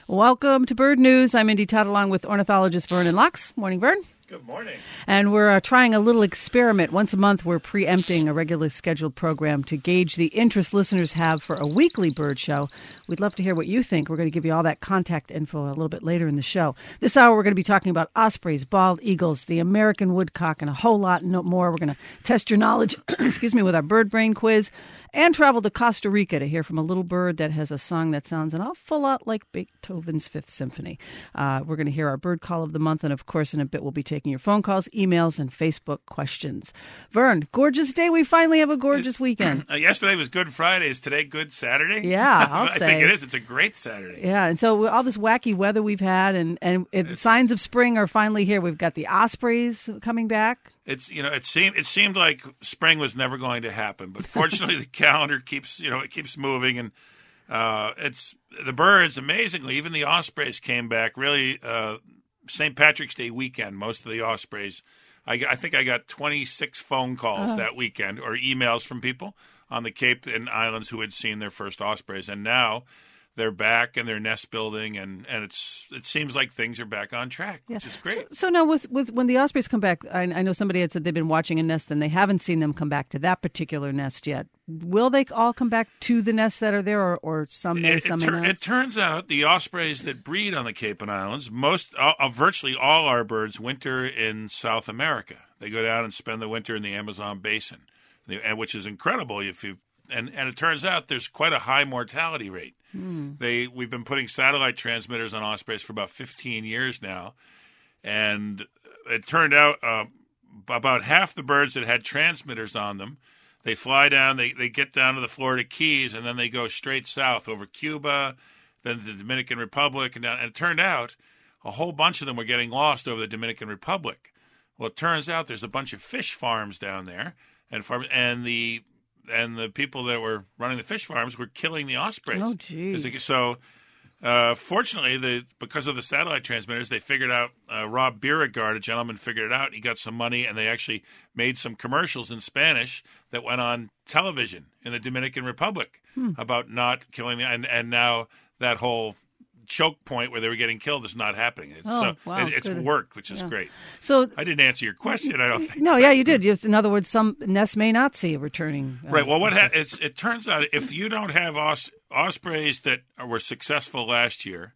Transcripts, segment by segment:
Welcome to Bird News. I'm Indy Todd along with ornithologist Vernon Lux. Morning, Vern. Good morning. And we're trying a little experiment. Once a month, we're preempting a regularly scheduled program to gauge the interest listeners have for a weekly bird show. We'd love to hear what you think. We're going to give you all that contact info a little bit later in the show. This hour, we're going to be talking about ospreys, bald eagles, the American woodcock, and a whole lot more. We're going to test your knowledge, with our bird brain quiz, and travel to Costa Rica to hear from a little bird that has a song that sounds an awful lot like Beethoven's Fifth Symphony. We're going to hear our bird call of the month, and of course, in a bit, we'll be taking your phone calls, emails, and Facebook questions. Vern, gorgeous day. We finally have a gorgeous weekend. Yesterday was Good Friday. Is today Good Saturday? Yeah, I'll say. I think it is. It's a great Saturday. Yeah, and so all this wacky weather we've had, and signs of spring are finally here. We've got the ospreys coming back. It seemed like spring was never going to happen, but fortunately the calendar keeps moving, and it's the birds. Amazingly, even the ospreys came back. Really, St. Patrick's Day weekend, most of the ospreys. I think I got 26 phone calls that weekend or emails from people on the Cape and Islands who had seen their first ospreys, and now they're back and they're nest building, and it seems like things are back on track, which is great. So now with when the ospreys come back, I know somebody had said they've been watching a nest and they haven't seen them come back to that particular nest yet. Will they all come back to the nests that are there, or some may, some may not? It turns out the ospreys that breed on the Cape and Islands, virtually all our birds winter in South America. They go down and spend the winter in the Amazon basin, which is incredible. And it turns out there's quite a high mortality rate. We've been putting satellite transmitters on ospreys for about 15 years now, and it turned out about half the birds that had transmitters on them, they fly down, they get down to the Florida Keys, and then they go straight south over Cuba, then the Dominican Republic, and down. And it turned out a whole bunch of them were getting lost over the Dominican Republic. Well, it turns out there's a bunch of fish farms down there, and the people that were running the fish farms were killing the ospreys. Oh, geez. So, fortunately, because of the satellite transmitters, they figured out, Rob Beauregard, a gentleman, figured it out. He got some money, and they actually made some commercials in Spanish that went on television in the Dominican Republic about not killing and now that whole choke point where they were getting killed is not happening. It's worked, which is great. So I didn't answer your question, I don't think. No, yeah, you did. In other words, some nests may not see a returning. Right. Well, it turns out if you don't have ospreys that were successful last year,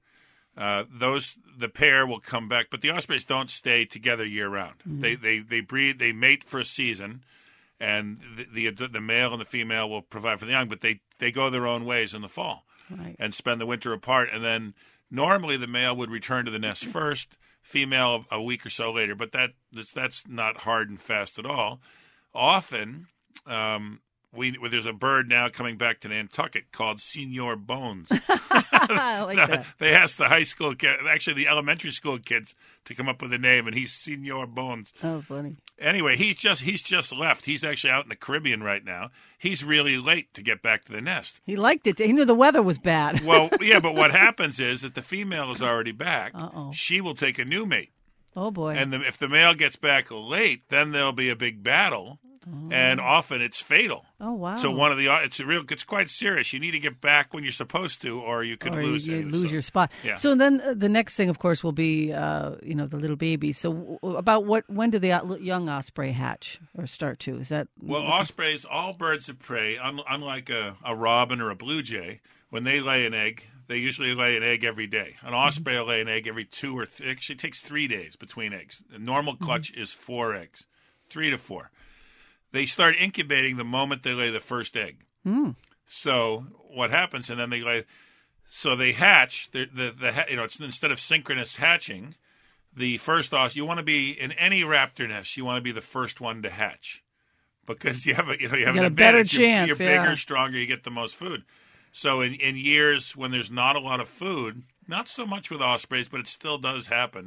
the pair will come back, but the ospreys don't stay together year round. Mm-hmm. They breed, they mate for a season, and the male and the female will provide for the young, but they go their own ways in the fall. Right. And spend the winter apart. And then normally the male would return to the nest first, female a week or so later. But that's not hard and fast at all. Often, there's a bird now coming back to Nantucket called Senior Bones. I like that. They asked the high school actually the elementary school kids to come up with a name, and he's Senior Bones. Oh, funny. Anyway, he's just left. He's actually out in the Caribbean right now. He's really late to get back to the nest. He liked it. He knew the weather was bad. Well, yeah, but what happens is that the female is already back. Uh-oh. She will take a new mate. Oh, boy. And if the male gets back late, then there'll be a big battle. Oh. And often it's fatal. Oh, wow. So it's quite serious. You need to get back when you're supposed to, or you could lose it. You lose your spot. Yeah. So then the next thing, of course, will be the little baby. So about when do the young osprey hatch or start to? Is that ospreys, all birds of prey, unlike a robin or a blue jay, when they lay an egg, they usually lay an egg every day. An osprey will lay an egg every 2 or 3. Actually, it takes 3 days between eggs. The normal clutch is 4 eggs, 3 to 4. They start incubating the moment they lay the first egg. So what happens, and then they lay. So they hatch. It's instead of synchronous hatching, the first you want to be in any raptor nest. You want to be the first one to hatch, because you have an a better chance. You're bigger, stronger. You get the most food. So in years when there's not a lot of food, not so much with ospreys, but it still does happen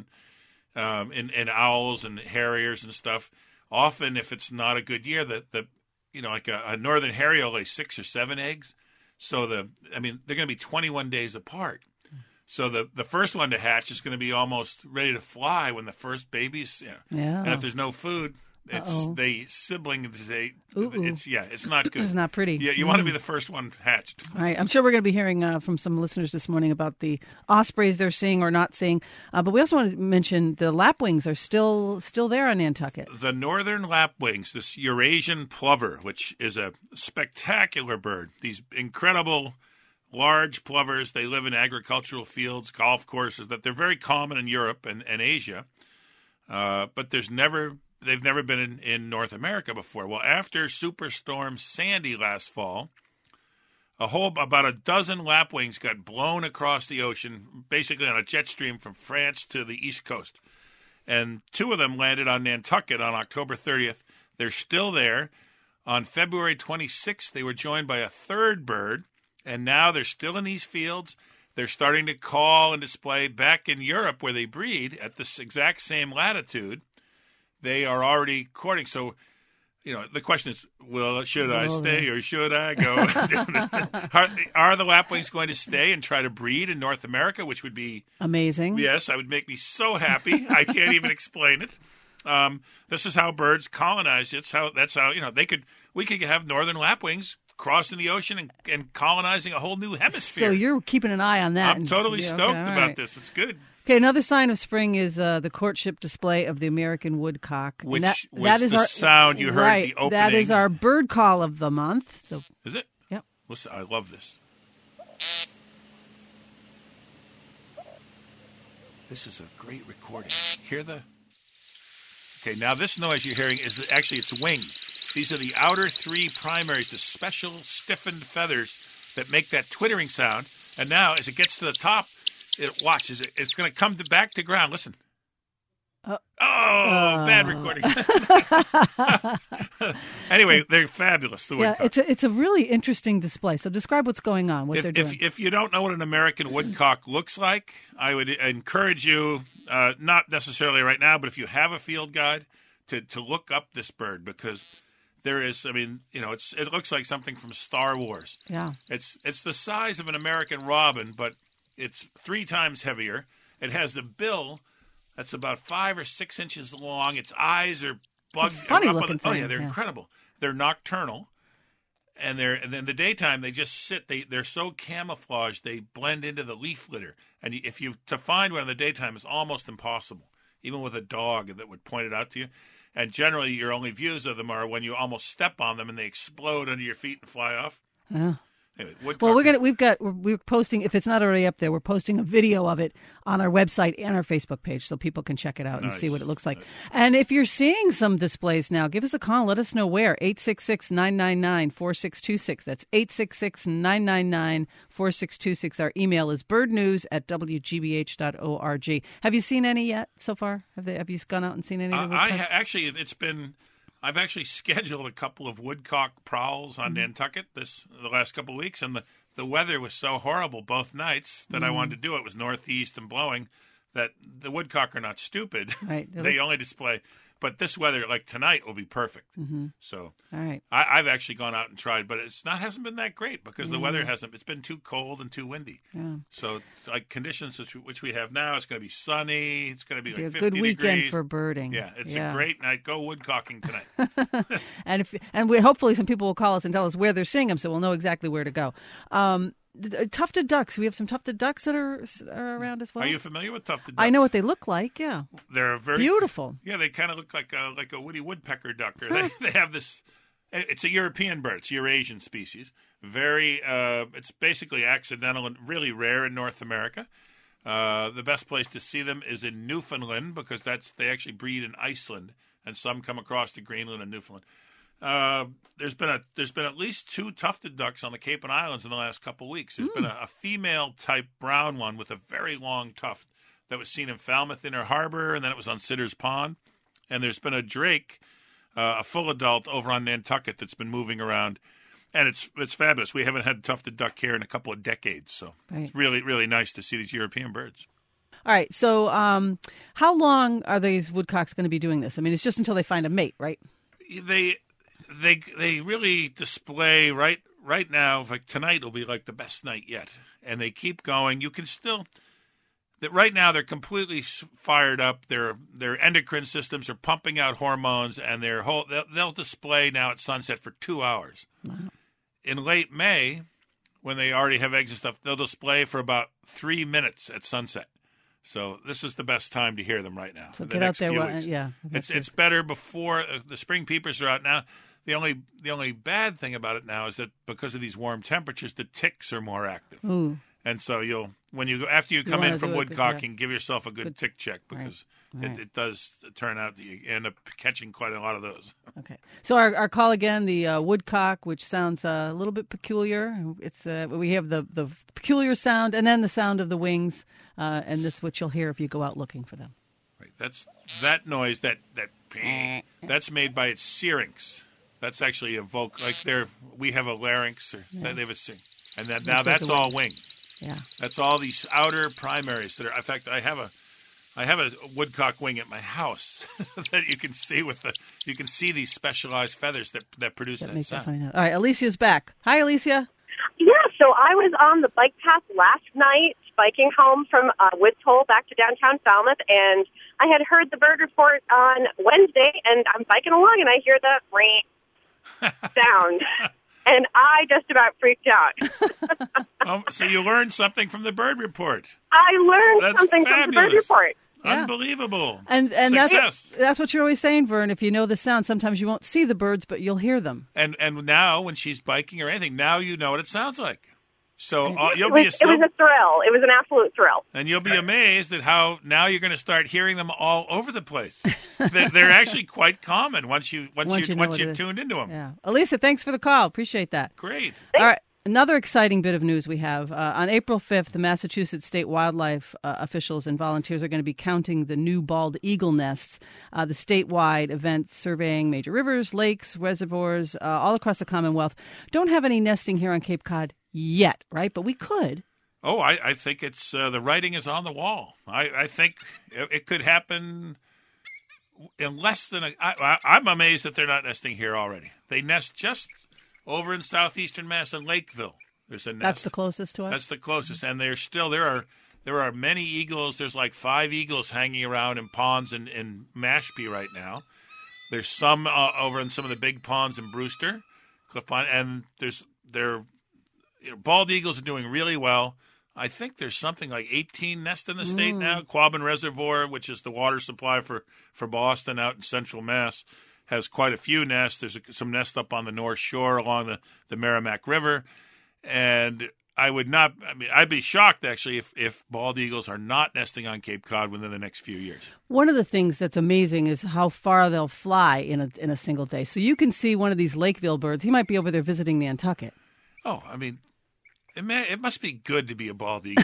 in owls and harriers and stuff. Often, if it's not a good year, like a northern harrier will lay 6 or 7 eggs. So they're going to be 21 days apart. So the first one to hatch is going to be almost ready to fly when the first baby's. Yeah. And if there's no food, Uh-oh. Siblings. Ooh. It's not good. This is not pretty. Yeah, you want to be the first one hatched. All right. I'm sure we're going to be hearing from some listeners this morning about the ospreys they're seeing or not seeing. But we also want to mention the lapwings are still there on Nantucket. The northern lapwings, this Eurasian plover, which is a spectacular bird. These incredible large plovers. They live in agricultural fields, golf courses. That they're very common in Europe and Asia. But they've never been in North America before. Well, after Superstorm Sandy last fall, about a dozen lapwings got blown across the ocean, basically on a jet stream from France to the East Coast. And 2 of them landed on Nantucket on October 30th. They're still there. On February 26th, they were joined by a 3rd bird, and now they're still in these fields. They're starting to call and display back in Europe where they breed at this exact same latitude. They are already courting. So, the question is, should I stay or should I go? Are the lapwings going to stay and try to breed in North America, which would be amazing? Yes, that would make me so happy. I can't even explain it. This is how birds colonize. That's how we could have northern lapwings crossing the ocean and colonizing a whole new hemisphere. So you're keeping an eye on that. I'm totally stoked about this. It's good. Okay, another sign of spring is the courtship display of the American woodcock. Which that is the sound you heard at the opening. That is our bird call of the month. So, is it? Yep. Listen, I love this. This is a great recording. Hear the... Okay, now this noise you're hearing is actually its wings. These are the outer 3 primaries, the special stiffened feathers that make that twittering sound. And now, as it gets to the top, it's going to come back to ground. Listen. Bad recording. Anyway, they're fabulous. The woodcock. It's a really interesting display. So describe what's going on, what they're doing. If you don't know what an American woodcock looks like, I would encourage you, not necessarily right now, but if you have a field guide, to look up this bird because there is. I mean, it looks like something from Star Wars. Yeah. It's the size of an American robin, but it's 3 times heavier. It has the bill that's about 5 or 6 inches long. Its eyes are bugged. Funny looking thing. Oh yeah, they're incredible. They're nocturnal, and then the daytime they just sit. They're so camouflaged they blend into the leaf litter. And to find one in the daytime is almost impossible, even with a dog that would point it out to you. And generally, your only views of them are when you almost step on them and they explode under your feet and fly off. Anyway, well, we're posting, if it's not already up there, we're posting a video of it on our website and our Facebook page so people can check it out and see what it looks like. And if you're seeing some displays now, give us a call. Let us know where. 866-999-4626. That's 866-999-4626. Our email is birdnews@wgbh.org. Have you seen any yet so far? Have you gone out and seen any of them? I've actually scheduled a couple of woodcock prowls on Nantucket the last couple of weeks, and the weather was so horrible both nights that I wanted to do it. It was northeast and blowing. That the woodcock are not stupid. Right. They only display. But this weather, like tonight, will be perfect. Mm-hmm. So, all right. I've actually gone out and tried, but hasn't been that great because the weather hasn't. It's been too cold and too windy. Yeah. So, like conditions which we have now, it's going to be sunny. It's going to be like 50 a good weekend degrees. for birding. Yeah, it's a great night. Go woodcocking tonight. and hopefully some people will call us and tell us where they're seeing them, so we'll know exactly where to go. Tufted ducks. We have some tufted ducks that are around as well. Are you familiar with tufted ducks? I know what they look like. Yeah, they're very beautiful. Yeah, they kind of look like a woody woodpecker duck. Or they have this. It's a European bird. It's a Eurasian species. Very. It's basically accidental and really rare in North America. The best place to see them is in Newfoundland because they actually breed in Iceland, and some come across to Greenland and Newfoundland. There's been at least 2 tufted ducks on the Cape and Islands in the last couple of weeks. There's been a female type brown one with a very long tuft that was seen in Falmouth Inner Harbor, and then it was on Sitter's Pond. And there's been a drake, a full adult over on Nantucket that's been moving around, and it's fabulous. We haven't had a tufted duck here in a couple of decades, so It's really, really nice to see these European birds. All right, so how long are these woodcocks going to be doing this? I mean, it's just until they find a mate, right? They really display right now. Like tonight will be like the best night yet, and they keep going. You can still that right now they're completely fired up. Their endocrine systems are pumping out hormones, and they'll display now at sunset for 2 hours. Wow. In late May, when they already have eggs and stuff, they'll display for about 3 minutes at sunset. So this is the best time to hear them right now. So get out there. It's better before the spring peepers are out now. The only bad thing about it now is that because of these warm temperatures, the ticks are more active. Ooh. And so after you come in from woodcocking, give yourself a good tick check, because it does turn out that you end up catching quite a lot of those. Okay. So our call again, the woodcock, which sounds a little bit peculiar. It's we have the peculiar sound and then the sound of the wings, and this is what you'll hear if you go out looking for them. Right. That noise, that's made by its syrinx. That's actually a we have a larynx, they have a syrinx. And now that's all wing. Yeah. That's all these outer primaries that are. In fact, I have a woodcock wing at my house that you can see you can see these specialized feathers that produce that sound. Funny. All right, Alicia's back. Hi, Alicia. Yeah, so I was on the bike path last night, biking home from Woods Hole back to downtown Falmouth, and I had heard the bird report on Wednesday, and I'm biking along, and I hear the ring sound. And I just about freaked out. So you learned something from the bird report. I learned something from the bird report. Yeah. Unbelievable. And that's what you're always saying, Vern. If you know the sound, sometimes you won't see the birds, but you'll hear them. And now when she's biking or anything, now you know what it sounds like. So it was a thrill. It was an absolute thrill. And you'll be amazed at how now you're going to start hearing them all over the place. They're actually quite common once you've tuned into them. Yeah, Alicia, thanks for the call. Appreciate that. Great. All right. Another exciting bit of news we have. On April 5th, the Massachusetts State Wildlife officials and volunteers are going to be counting the new bald eagle nests. The statewide event surveying major rivers, lakes, reservoirs all across the Commonwealth. Don't have any nesting here on Cape Cod yet, right? But we could. Oh, I think it's the writing is on the wall. I think it could happen in less than I'm amazed that they're not nesting here already. They nest just over in southeastern Mass in Lakeville. There's a nest. That's the closest to us? That's the closest. And there are many eagles. There's like 5 eagles hanging around in ponds in Mashpee right now. There's some over in some of the big ponds in Brewster, Cliff Pond, and bald eagles are doing really well. I think there's something like 18 nests in the state now. Quabbin Reservoir, which is the water supply for Boston out in central Mass, has quite a few nests. There's some nests up on the North Shore along the Merrimack River. And I'd be shocked, actually, if bald eagles are not nesting on Cape Cod within the next few years. One of the things that's amazing is how far they'll fly in a single day. So you can see one of these Lakeville birds. He might be over there visiting Nantucket. Oh, I mean, it must be good to be a bald eagle.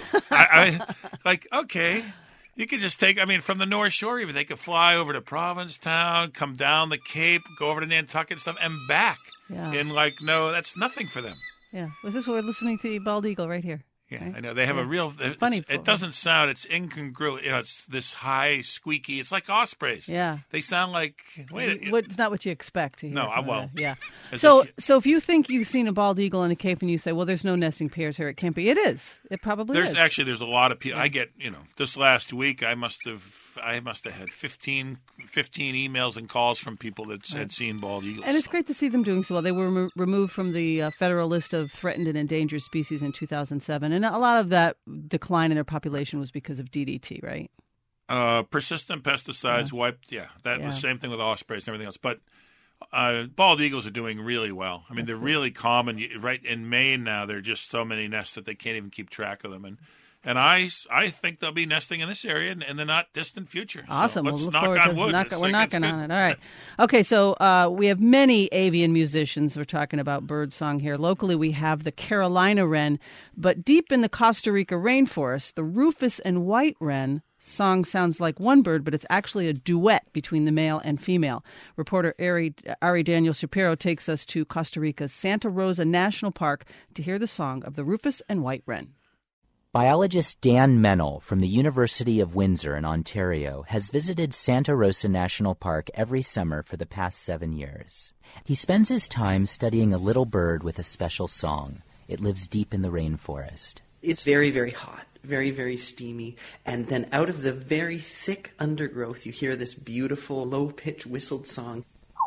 Okay. You could just from the North Shore, even they could fly over to Provincetown, come down the Cape, go over to Nantucket and stuff, and back. Yeah. And that's nothing for them. Yeah. Was this we're listening to the bald eagle right here? Yeah, right? I know. They have a real... Funny. It doesn't sound... It's incongruent. It's this high, squeaky... It's like ospreys. Yeah. They sound like... It's not what you expect to hear. No, yeah. So if you think you've seen a bald eagle in a Cape and you say, well, there's no nesting pairs here, it can't be. It is. It probably is. Actually, there's a lot of people... Yeah. I get, this last week, I must have had 15 emails and calls from people that had seen bald eagles. And it's great to see them doing so well. They were removed from the federal list of threatened and endangered species in 2007, and a lot of that decline in their population was because of DDT, right? Persistent pesticides wiped. Yeah, that was the same thing with ospreys and everything else. But bald eagles are doing really well. I mean, they're really common. Right in Maine now, there are just so many nests that they can't even keep track of them. And I think they'll be nesting in this area in the not distant future. Awesome. So let's we'll knock on wood. We're knocking on it. All right. Okay, so we have many avian musicians. We're talking about bird song here. Locally, we have the Carolina wren. But deep in the Costa Rica rainforest, the rufous and white wren song sounds like one bird, but it's actually a duet between the male and female. Reporter Ari Daniel Shapiro takes us to Costa Rica's Santa Rosa National Park to hear the song of the rufous and white wren. Biologist Dan Mennel from the University of Windsor in Ontario has visited Santa Rosa National Park every summer for the past 7 years. He spends his time studying a little bird with a special song. It lives deep in the rainforest. It's very, very hot. very, very steamy. And then out of the very thick undergrowth, you hear this beautiful low-pitched whistled song.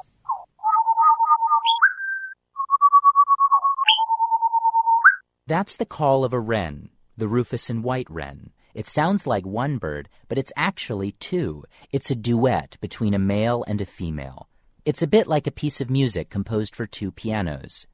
That's the call of a wren, the rufous and white wren. It sounds like one bird, but it's actually two. It's a duet between a male and a female. It's a bit like a piece of music composed for two pianos.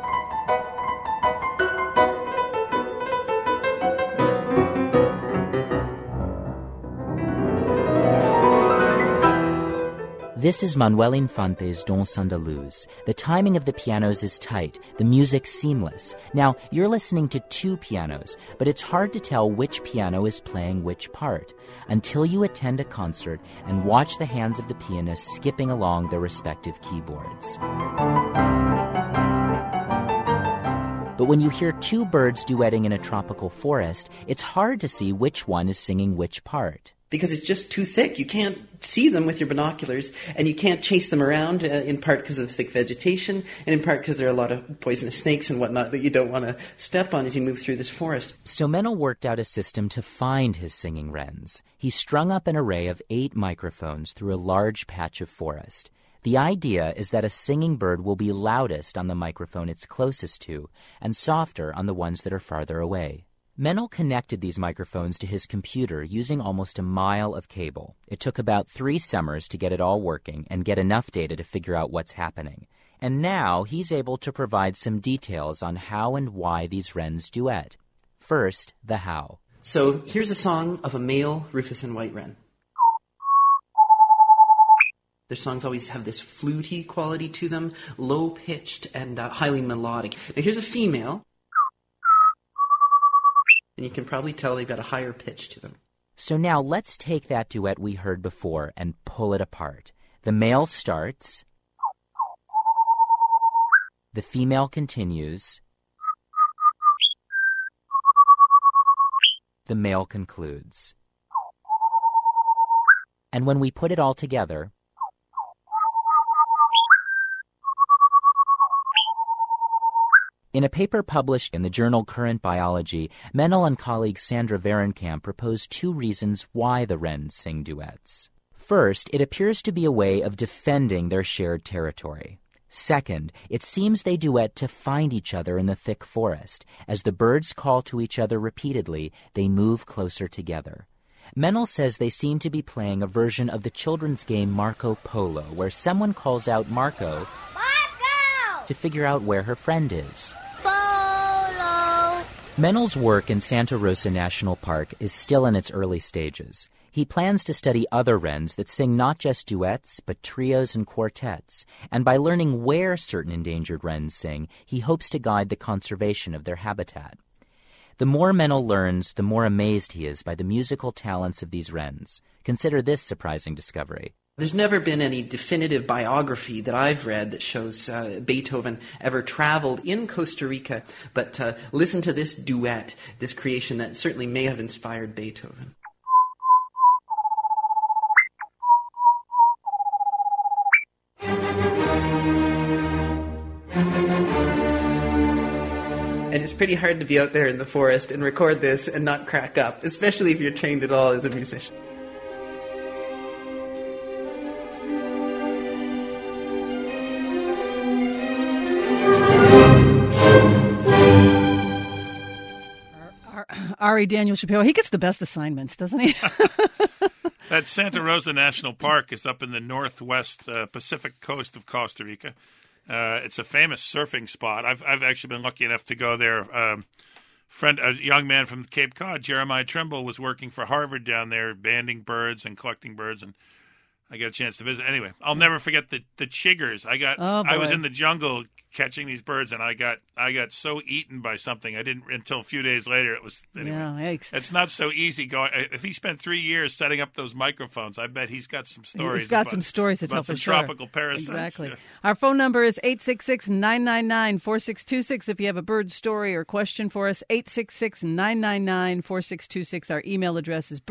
This is Manuel Infante's Danse Andalouse. The timing of the pianos is tight, the music seamless. Now, you're listening to two pianos, but it's hard to tell which piano is playing which part until you attend a concert and watch the hands of the pianists skipping along their respective keyboards. But when you hear two birds duetting in a tropical forest, it's hard to see which one is singing which part. Because it's just too thick. You can't see them with your binoculars, and you can't chase them around, in part because of the thick vegetation, and in part because there are a lot of poisonous snakes and whatnot that you don't want to step on as you move through this forest. So Mennel worked out a system to find his singing wrens. He strung up an array of 8 microphones through a large patch of forest. The idea is that a singing bird will be loudest on the microphone it's closest to, and softer on the ones that are farther away. Mennel connected these microphones to his computer using almost a mile of cable. It took about 3 summers to get it all working and get enough data to figure out what's happening. And now he's able to provide some details on how and why these wrens duet. First, the how. So here's a song of a male rufous and white wren. Their songs always have this fluty quality to them, low-pitched and highly melodic. Now here's a female. And you can probably tell they've got a higher pitch to them. So now let's take that duet we heard before and pull it apart. The male starts. The female continues. The male concludes. And when we put it all together, in a paper published in the journal Current Biology, Mennel and colleague Sandra Verenkamp proposed 2 reasons why the wrens sing duets. First, it appears to be a way of defending their shared territory. Second, it seems they duet to find each other in the thick forest. As the birds call to each other repeatedly, they move closer together. Mennel says they seem to be playing a version of the children's game Marco Polo, where someone calls out Marco to figure out where her friend is. Mennel's work in Santa Rosa National Park is still in its early stages. He plans to study other wrens that sing not just duets, but trios and quartets. And by learning where certain endangered wrens sing, he hopes to guide the conservation of their habitat. The more Mennel learns, the more amazed he is by the musical talents of these wrens. Consider this surprising discovery. There's never been any definitive biography that I've read that shows Beethoven ever traveled in Costa Rica, but listen to this duet, this creation that certainly may have inspired Beethoven. And it's pretty hard to be out there in the forest and record this and not crack up, especially if you're trained at all as a musician. Ari Daniel Shapiro, he gets the best assignments, doesn't he? That Santa Rosa National Park is up in the northwest Pacific coast of Costa Rica. It's a famous surfing spot. I've actually been lucky enough to go there. A young man from Cape Cod, Jeremiah Trimble, was working for Harvard down there, banding birds and collecting birds, and I got a chance to visit. Anyway, I'll never forget the chiggers. I was in the jungle catching these birds, and I got so eaten by something I didn't until a few days later. It was anyway. Yeah, it's not so easy going. If he spent 3 years setting up those microphones, I bet he's got some stories. He's got some stories to tell for sure. Tropical parasites. Exactly. Yeah. Our phone number is 866-999-4626. If you have a bird story or question for us, 866-999-4626. Our email address is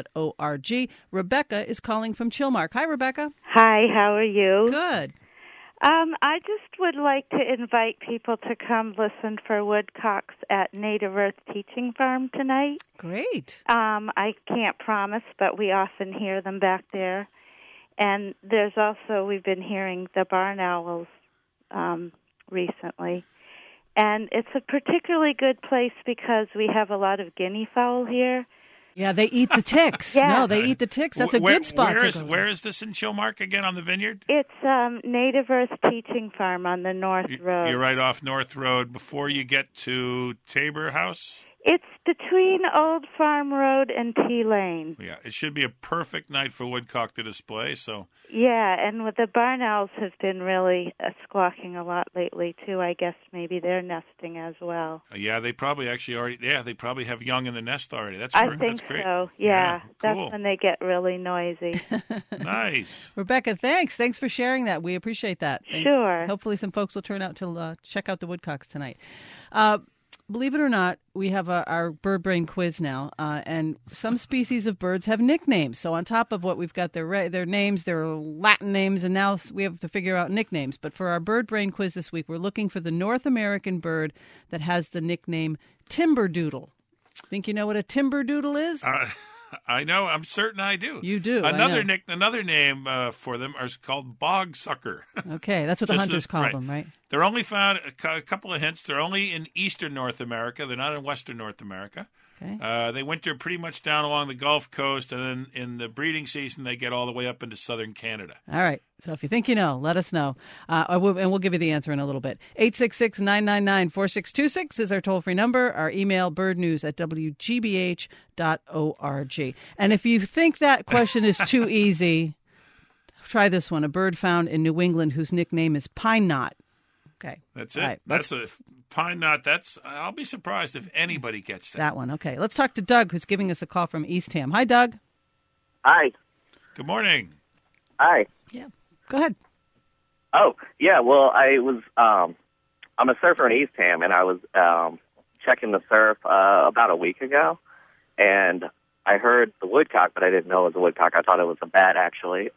birdnews@wgbh.org. Rebecca is calling from Chilmark. Hi, Rebecca. Hi, how are you? Good. I just would like to invite people to come listen for woodcocks at Native Earth Teaching Farm tonight. Great. I can't promise, but we often hear them back there. And there's also, we've been hearing the barn owls recently. And it's a particularly good place because we have a lot of guinea fowl here. Yeah, they eat the ticks. Yeah. No, they eat the ticks. That's a good spot to go. Where is this in Chilmark again on the vineyard? It's Native Earth Teaching Farm on the North Road. You're right off North Road before you get to Tabor House? It's between Old Farm Road and T Lane. Yeah, it should be a perfect night for woodcock to display. So Yeah, and with the barn owls have been really squawking a lot lately too. I guess maybe they're nesting as well. Yeah, they probably they probably have young in the nest already. That's I great. think That's great. so. Yeah, cool. that's when they get really noisy. Nice. Rebecca, thanks. Thanks for sharing that. We appreciate that. Sure. Hopefully some folks will turn out to check out the woodcocks tonight. Believe it or not, we have our bird brain quiz now, and some species of birds have nicknames. So on top of what we've got their names, their Latin names, and now we have to figure out nicknames. But for our bird brain quiz this week, we're looking for the North American bird that has the nickname timberdoodle. Think you know what a timberdoodle is? I know. I'm certain I do. You do. Another name for them is called bog sucker. Okay, that's what the hunters call them, right? They're only found, a couple of hints, they're only in eastern North America. They're not in western North America. Okay. They winter pretty much down along the Gulf Coast, and then in the breeding season, they get all the way up into southern Canada. All right. So if you think you know, let us know. And we'll give you the answer in a little bit. 866-999-4626 is our toll-free number. Our email, birdnews@wgbh.org. And if you think that question is too easy, try this one. A bird found in New England whose nickname is pine knot. Okay. That's it. Right, that's a pine knot. I'll be surprised if anybody gets that. That one. Okay. Let's talk to Doug, who's giving us a call from Eastham. Hi, Doug. Hi. Good morning. Hi. Yeah. Go ahead. Oh, yeah. Well, I'm a surfer in Eastham, and I was checking the surf about a week ago, and I heard the woodcock, but I didn't know it was a woodcock. I thought it was a bat, actually.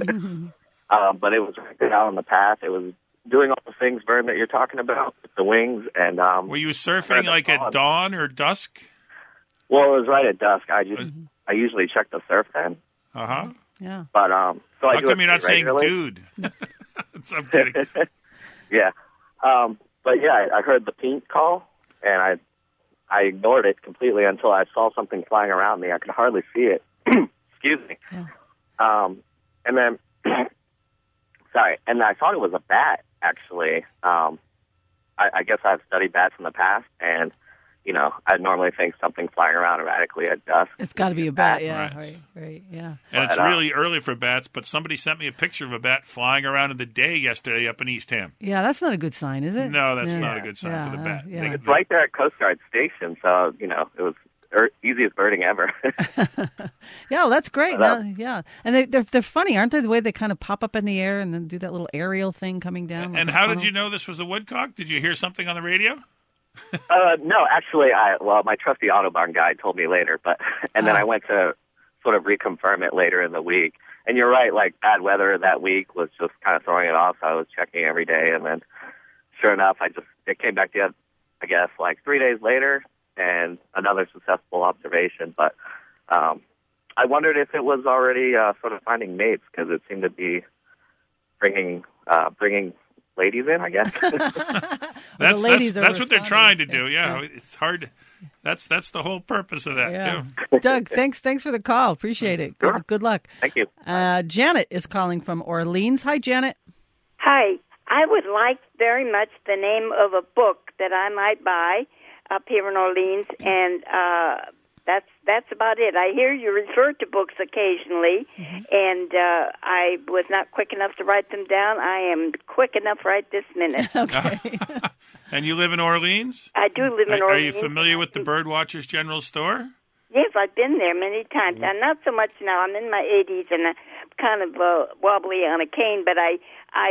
But it was right out on the path. It was doing all the things, Vern, that you're talking about, with the wings. And were you surfing like at dawn or dusk? Well, it was right at dusk. I usually check the surf then. Uh-huh. Yeah. But so I How do come it you're not saying regularly. dude? I'm kidding. Yeah. But yeah, I heard the pink call, and I ignored it completely until I saw something flying around me. I could hardly see it. Excuse me. Yeah. And then, sorry, and I thought it was a bat, actually. I guess I've studied bats in the past, and, I'd normally think something flying around erratically at dusk. It's got to be a bat, yeah. Right. Right, yeah. And it's really early for bats, but somebody sent me a picture of a bat flying around in the day yesterday up in Eastham. Yeah, that's not a good sign, is it? No, that's not a good sign Yeah, for the bat. yeah. It's right there at Coast Guard Station, so, it was easiest birding ever. Yeah, well, that's great. But, Yeah, and they're funny, aren't they? The way they kind of pop up in the air and then do that little aerial thing coming down. And how did you know this was a woodcock? Did you hear something on the radio? No, actually, my trusty Autobahn guide told me later, and then I went to sort of reconfirm it later in the week. And you're right, like bad weather that week was just kind of throwing it off. So I was checking every day, and then sure enough, it came back to you, I guess, like 3 days later, and another successful observation. But I wondered if it was already sort of finding mates, because it seemed to be bringing ladies in, I guess. That's what they're trying to do. Yeah. It's hard. That's the whole purpose of that. Yeah. Too. Doug, thanks for the call. Appreciate it. Sure. Good luck. Thank you. Janet is calling from Orleans. Hi, Janet. Hi. I would like very much the name of a book that I might buy up here in Orleans, and that's about it. I hear you refer to books occasionally, and I was not quick enough to write them down. I am quick enough right this minute. Okay. And you live in Orleans? I do live in Orleans. Are you familiar with the Birdwatchers General Store? Yes, I've been there many times. And not so much now. I'm in my 80s, and I'm kind of wobbly on a cane, but I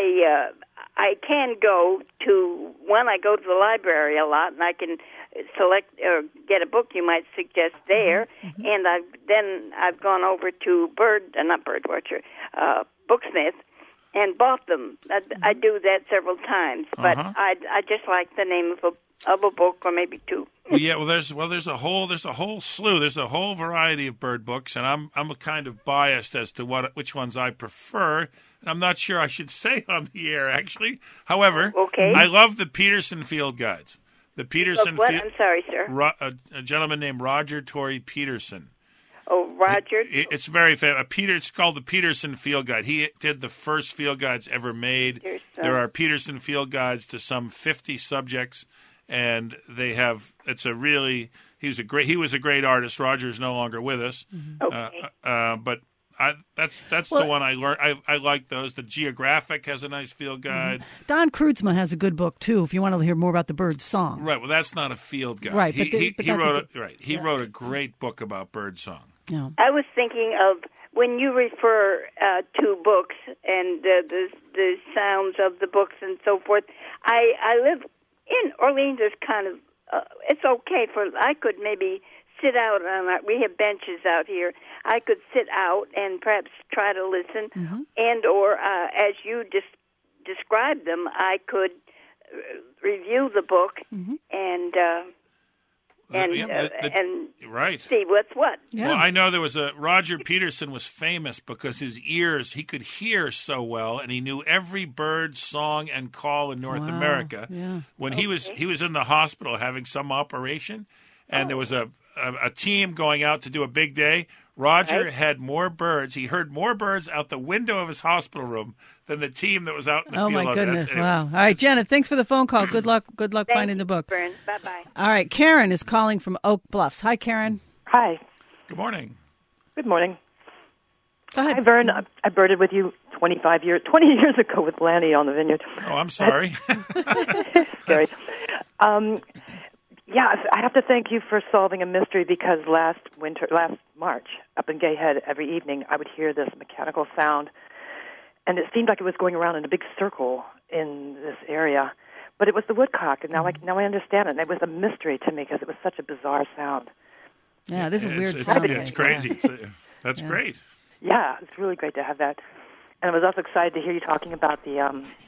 can go to, I go to the library a lot, and I can select or get a book you might suggest there. And I've gone over to Booksmith, and bought them. I do that several times, but I just like the name of a book or maybe two. Well, there's a whole slew. There's a whole variety of bird books, and I'm a kind of biased as to which ones I prefer. And I'm not sure I should say on the air, actually. However, I love the Peterson Field Guides. The Peterson what? I'm sorry, sir. A gentleman named Roger Torrey Peterson. Oh, Roger. It's very famous. It's called the Peterson Field Guide. He did the first field guides ever made. There are Peterson Field Guides to some 50 subjects, and they have. He was a great artist. Roger is no longer with us. But that's the one I learned. I like those. The Geographic has a nice field guide. Don Kreutzmann has a good book too. If you want to hear more about the bird song, right? Well, that's not a field guide. Right, he wrote a great book about bird song. Yeah. I was thinking of when you refer to books and the sounds of the books and so forth. I live in Orleans. Is kind of it's okay I could maybe sit out on we have benches out here. I could sit out and perhaps try to listen, and or as you described them, I could review the book and right. see what's what. Yeah. Well, I know there was Roger Peterson was famous because his ears, he could hear so well, and he knew every bird song and call in North America. Yeah. When he was in the hospital having some operation, and there was a team going out to do a big day. Roger had more birds. He heard more birds out the window of his hospital room than the team that was out in the field. Oh, my goodness. Wow. All right, Janet, thanks for the phone call. Good luck finding the book. Bye-bye. All right, Karen is calling from Oak Bluffs. Hi, Karen. Hi. Good morning. Good morning. Go ahead. Hi, Vern. I birded with you 20 years ago with Lanny on the vineyard. Oh, I'm sorry. Scary. Yeah, I have to thank you for solving a mystery because last March, up in Gay Head, every evening I would hear this mechanical sound, and it seemed like it was going around in a big circle in this area. But it was the woodcock, and now I understand it. And it was a mystery to me because it was such a bizarre sound. Yeah, this is a weird sound. It's crazy. That's great. Yeah, it's really great to have that. And I was also excited to hear you talking about the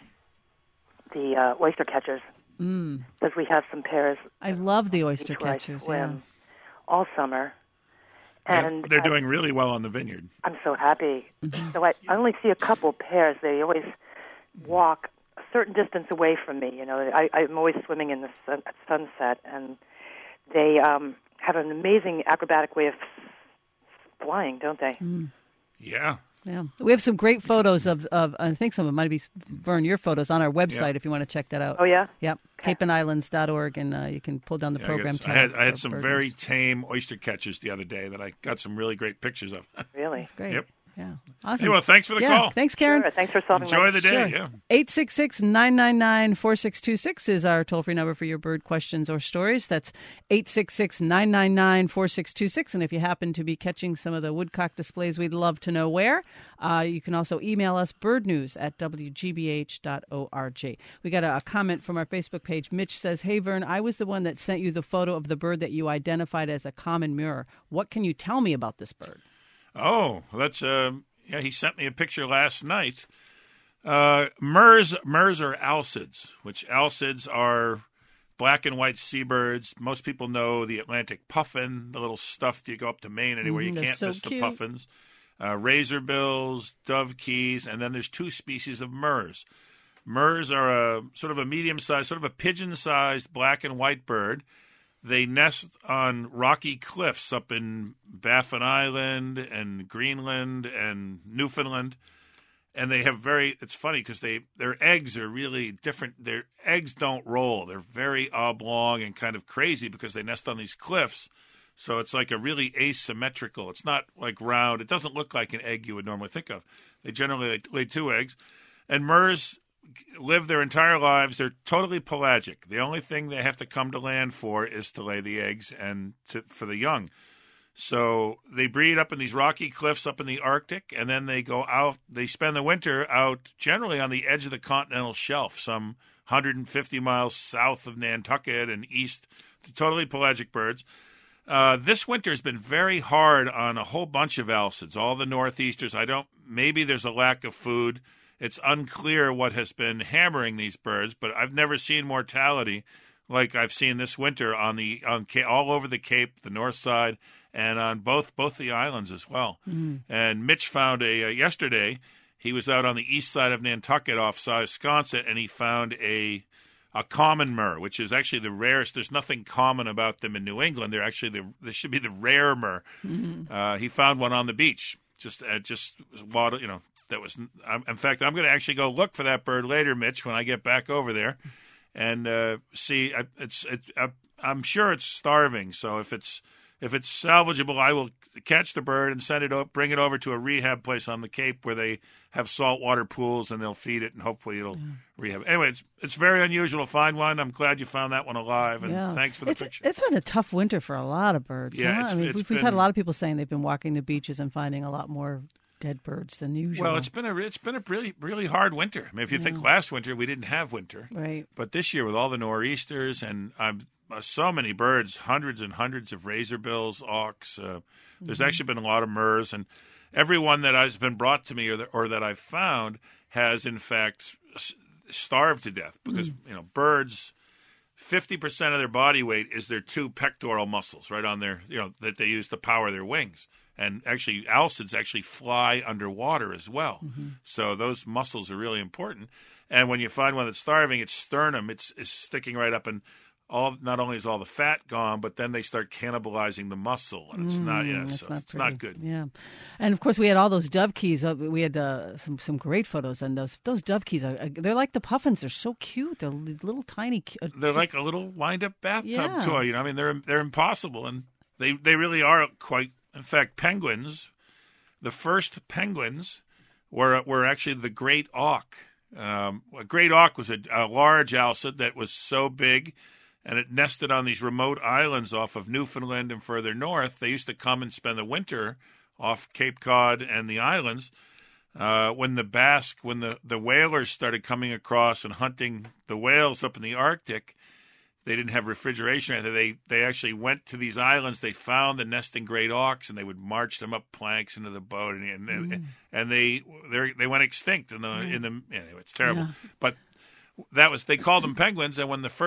oyster catchers. Because we have some pairs. I love the oyster catchers. All summer, and they're doing really well on the vineyard. I'm so happy. So I only see a couple pairs. They always walk a certain distance away from me. You know, I'm always swimming in the at sunset, and they have an amazing acrobatic way of flying, don't they? Yeah. Yeah, we have some great photos of I think some of them might be, Vern, your photos on our website if you want to check that out. Oh, yeah? Yep, capeandislands.org, and you can pull down the program. I had some very tame oyster catchers the other day that I got some really great pictures of. Really? That's great. Yep. Yeah, awesome. Well, thanks for the call. Thanks, Karen. Sure, thanks for solving Enjoy the day. Sure. 866-999-4626 is our toll-free number for your bird questions or stories. That's 866-999-4626. And if you happen to be catching some of the woodcock displays, we'd love to know where. You can also email us birdnews@wgbh.org. We got a comment from our Facebook page. Mitch says, "Hey, Vern, I was the one that sent you the photo of the bird that you identified as a common mirror. What can you tell me about this bird?" Oh, that's he sent me a picture last night. Murs are alcids, which alcids are black and white seabirds. Most people know the Atlantic puffin, the little stuffed, you go up to Maine anywhere, you can't miss the puffins. Razorbills, dovekies, and then there's two species of murs. Murs are a sort of a medium-sized, sort of a pigeon-sized black and white bird. They nest on rocky cliffs up in Baffin Island and Greenland and Newfoundland. And they have it's funny because their eggs are really different. Their eggs don't roll. They're very oblong and kind of crazy because they nest on these cliffs. So it's like a really asymmetrical. It's not like round. It doesn't look like an egg you would normally think of. They generally lay two eggs. And murs live their entire lives. They're totally pelagic. The only thing they have to come to land for is to lay the eggs and for the young. So they breed up in these rocky cliffs up in the Arctic, and then they go out. They spend the winter out generally on the edge of the continental shelf, some 150 miles south of Nantucket and east. They're totally pelagic birds. This winter has been very hard on a whole bunch of alcids, all the northeasters. Maybe there's a lack of food. it's unclear what has been hammering these birds, but I've never seen mortality like I've seen this winter on all over the Cape, the north side, and on both the islands as well. And Mitch found yesterday, he was out on the east side of Nantucket off Wisconsin, and he found a common murre, which is actually the rarest. There's nothing common about them in New England. They're actually they should be the rare murre. He found one on the beach. Just that was. In fact, I'm going to actually go look for that bird later, Mitch, when I get back over there, and see. I'm sure it's starving. So if it's salvageable, I will catch the bird and bring it over to a rehab place on the Cape where they have saltwater pools, and they'll feed it, and hopefully it'll rehab. Anyway, it's very unusual to find one. I'm glad you found that one alive, and thanks for the picture. It's been a tough winter for a lot of birds. Yeah, huh? We've had a lot of people saying they've been walking the beaches and finding a lot more dead birds than usual. Well, it's been a really, really hard winter. I mean, if you think last winter we didn't have winter, right? But this year with all the nor'easters and so many birds, hundreds and hundreds of razorbills, auks. There's actually been a lot of murres, and everyone that has been brought to me or that I've found has in fact starved to death because birds. 50% of their body weight is their two pectoral muscles, right on their that they use to power their wings. And actually, alcids actually fly underwater as well. So those muscles are really important. And when you find one that's starving, its sternum is sticking right up, and not only is all the fat gone, but then they start cannibalizing the muscle, and it's not good. Yeah, and of course we had all those dovekies. We had some great photos, and those dovekies they're like the puffins. They're so cute. They're little tiny. They're like a little wind-up bathtub toy. I mean, they're impossible, and they really are quite. In fact, penguins. The first penguins were actually the great auk. A great auk was a large alcid that was so big, and it nested on these remote islands off of Newfoundland and further north. They used to come and spend the winter off Cape Cod and the islands. When the whalers started coming across and hunting the whales up in the Arctic, they didn't have refrigeration. They actually went to these islands. They found the nesting great auks, and they would march them up planks into the boat, and they went extinct anyway, it's terrible. Yeah. But they called them penguins. And when the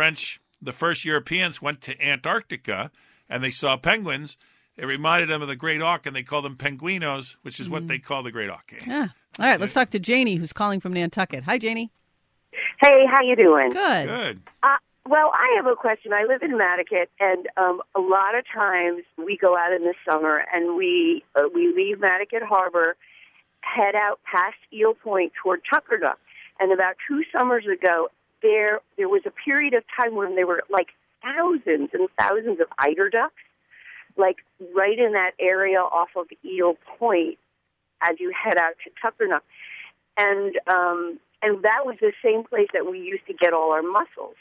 first Europeans went to Antarctica and they saw penguins, it reminded them of the great auk, and they called them penguinos, which is what they call the great auk. Yeah. All right, let's talk to Janie, who's calling from Nantucket. Hi, Janie. Hey, how you doing? Good. Well, I have a question. I live in Matticat, and a lot of times we go out in the summer, and we leave Matticat Harbor, head out past Eel Point toward Tuckernuck. And about 2 summers ago, there was a period of time when there were like thousands and thousands of eider ducks, like right in that area off of Eel Point as you head out to Tuckernuck. And that was the same place that we used to get all our mussels.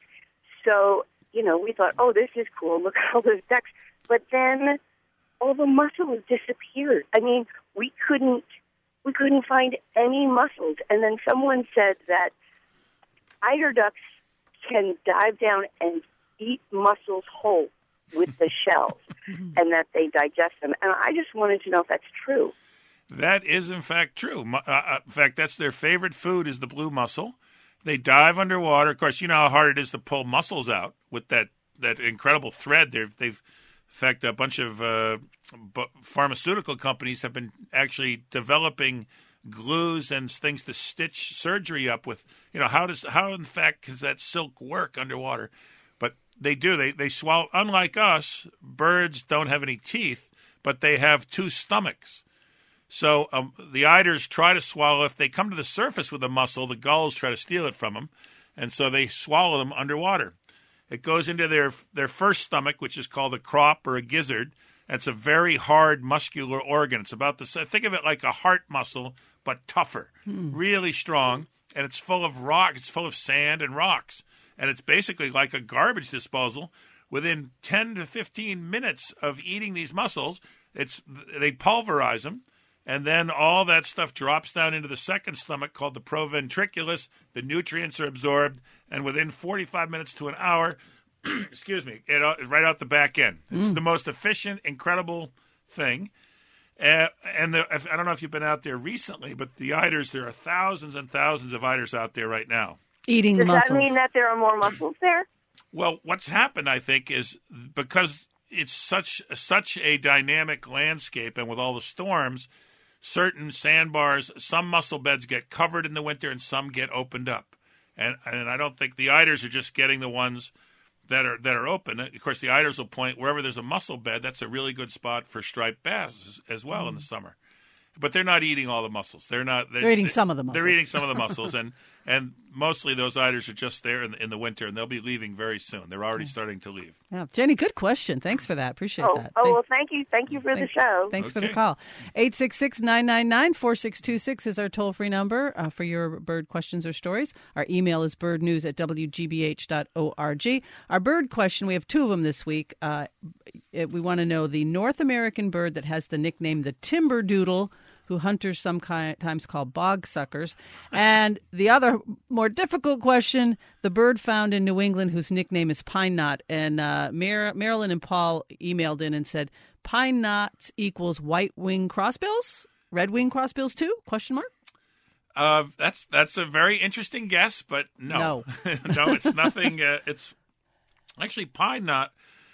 So, we thought, oh, this is cool. Look at all those ducks. But then all the mussels disappeared. I mean, we couldn't find any mussels. And then someone said that eider ducks can dive down and eat mussels whole with the shells, and that they digest them. And I just wanted to know if that's true. That is, in fact, true. In fact, that's their favorite food is the blue mussel. They dive underwater. Of course, you know how hard it is to pull mussels out with that incredible thread. They've in fact, a bunch of pharmaceutical companies have been actually developing glues and things to stitch surgery up with. How in fact does that silk work underwater? But they do. They swallow. Unlike us, birds don't have any teeth, but they have 2 stomachs. So the eiders try to swallow. If they come to the surface with a mussel, the gulls try to steal it from them, and so they swallow them underwater. It goes into their first stomach, which is called a crop or a gizzard. It's a very hard muscular organ. It's about think of it like a heart muscle, but tougher, really strong, and it's full of rock. It's full of sand and rocks, and it's basically like a garbage disposal. Within 10 to 15 minutes of eating these mussels, they pulverize them. And then all that stuff drops down into the second stomach called the proventriculus. The nutrients are absorbed, and within 45 minutes to an hour, excuse me, right out the back end. It's the most efficient, incredible thing. I don't know if you've been out there recently, but the eiders, there are thousands and thousands of eiders out there right now. Eating Does mussels. that mean that there are more mussels there? Well, what's happened, I think, is because it's such a dynamic landscape, and with all the storms, certain sandbars, some mussel beds get covered in the winter and some get opened up. And I don't think the eiders are just getting the ones that are open. Of course, the eiders will point wherever there's a mussel bed. That's a really good spot for striped bass as well in the summer. But they're not eating all the mussels. They're eating some of the mussels. They're eating some of the mussels, and mostly those eiders are just there in the winter, and they'll be leaving very soon. They're already starting to leave. Yeah. Jenny, good question. Thanks for that. Appreciate that. Well, thank you. Thank you for the show. Thanks for the call. 866-999-4626 is our toll-free number for your bird questions or stories. Our email is birdnews@wgbh.org. Our bird question, we have two of them this week. We want to know the North American bird that has the nickname the timber doodle, who hunters sometimes call bog suckers. And the other more difficult question, the bird found in New England whose nickname is pine knot. And Marilyn and Paul emailed in and said, pine knots equals white-winged crossbills? Red-winged crossbills too? Question mark? That's a very interesting guess, but no. No, it's nothing. It's actually pine knot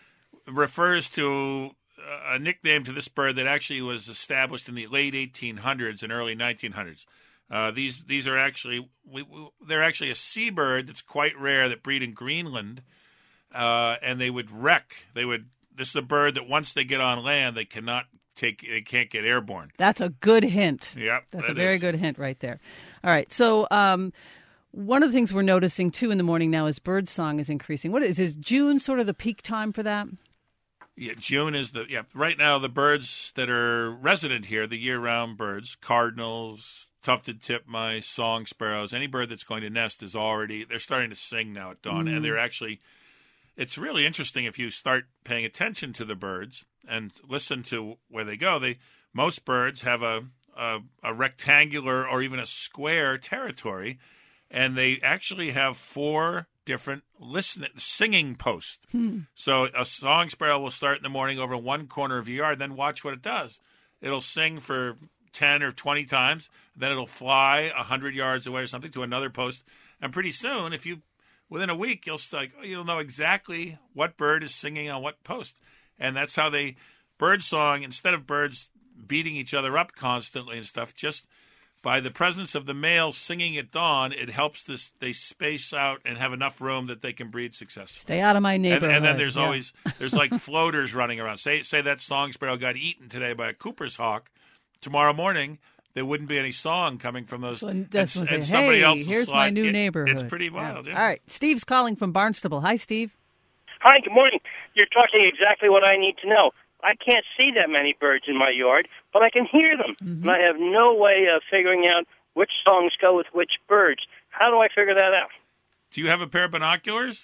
refers to a nickname to this bird that actually was established in the late 1800s and early 1900s. These are actually they're actually a seabird that's quite rare that breed in Greenland, and they would wreck. This is a bird that once they get on land, they can't get airborne. That's a good hint. Yep, that's a very good hint right there. All right, so one of the things we're noticing too in the morning now is bird song is increasing. Is June sort of the peak time for that? Yeah, June is right now the birds that are resident here, the year-round birds, cardinals, tufted titmice, song sparrows, any bird that's going to nest they're starting to sing now at dawn. And they're actually, it's really interesting if you start paying attention to the birds and listen to where they go. Most birds have a rectangular or even a square territory, and they actually have 4 different singing posts. So a song sparrow will start in the morning over one corner of your yard, then watch what it does. It'll sing for 10 or 20 times, then it'll fly 100 yards away or something to another post, and pretty soon, within a week, you'll know exactly what bird is singing on what post. And that's how bird song, instead of birds beating each other up constantly and stuff, just by the presence of the male singing at dawn, it helps they space out and have enough room that they can breed successfully. Stay out of my neighborhood. And then there's always like floaters running around. Say that song sparrow got eaten today by a Cooper's hawk. Tomorrow morning, there wouldn't be any song coming from those. And somebody else here's my new neighborhood. It's pretty wild. Yeah. All right. Steve's calling from Barnstable. Hi, Steve. Hi, good morning. You're talking exactly what I need to know. I can't see that many birds in my yard, but I can hear them. And I have no way of figuring out which songs go with which birds. How do I figure that out? Do you have a pair of binoculars?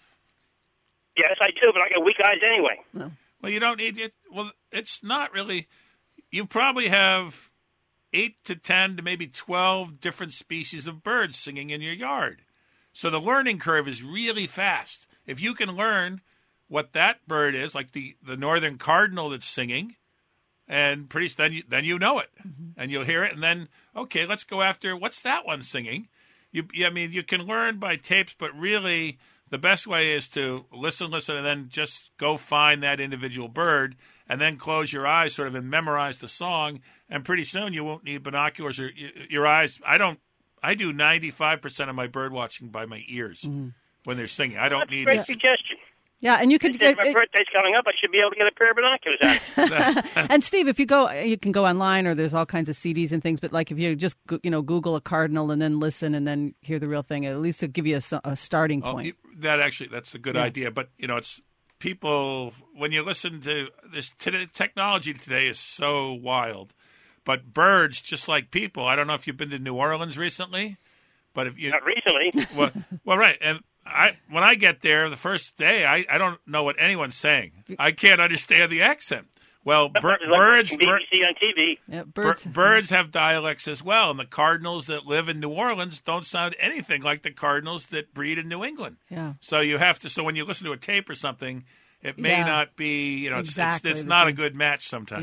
Yes, I do, but I got weak eyes anyway. No. Well, you don't need it. Well, it's not really. You probably have 8 to 10 to maybe 12 different species of birds singing in your yard. So the learning curve is really fast. If you can learn what that bird is, like the northern cardinal that's singing, and then you know it, and you'll hear it, and then, okay, let's go after, what's that one singing? You can learn by tapes, but really the best way is to listen, and then just go find that individual bird, and then close your eyes sort of and memorize the song, and pretty soon you won't need binoculars or your eyes. I do 95% of my bird watching by my ears when they're singing. I don't need great suggestion. Yeah, and you can get my birthday's coming up. I should be able to get a pair of binoculars out. And Steve, if you can go online, or there's all kinds of CDs and things. But like if you just Google a cardinal and then listen and then hear the real thing, at least it'll give you a starting point. That's a good idea. But it's people when you listen to this. Technology today is so wild. But birds, just like people, I don't know if you've been to New Orleans recently, but if you not recently, well, right, and. When I get there the first day, I don't know what anyone's saying. I can't understand the accent. Well, birds BBC on TV. Yeah, birds have dialects as well, and the cardinals that live in New Orleans don't sound anything like the cardinals that breed in New England. Yeah. So you have to. So when you listen to a tape or something, it may not be. Exactly it's not a good match sometimes. Yeah.